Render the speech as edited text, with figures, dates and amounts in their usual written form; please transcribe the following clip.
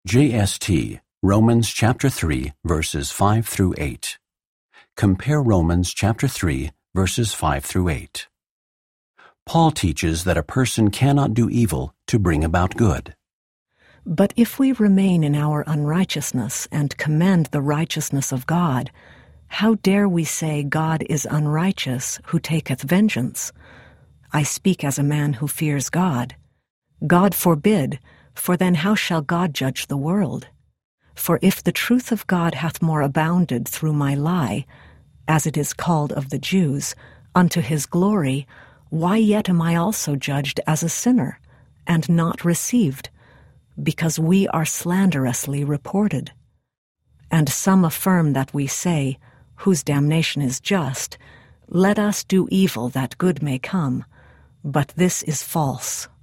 JST, Romans chapter 3, verses 5 through 8. Compare Romans chapter 3, verses 5 through 8. Paul teaches that a person cannot do evil to bring about good. But if we remain in our unrighteousness and commend the righteousness of God, how dare we say God is unrighteous who taketh vengeance? I speak as a man who fears God. God forbid, for then how shall God judge the world? For if the truth of God hath more abounded through my lie, as it is called of the Jews, unto his glory, why yet am I also judged as a sinner, and not received? Because we are slanderously reported. And some affirm that we say, whose damnation is just, let us do evil that good may come. But this is false.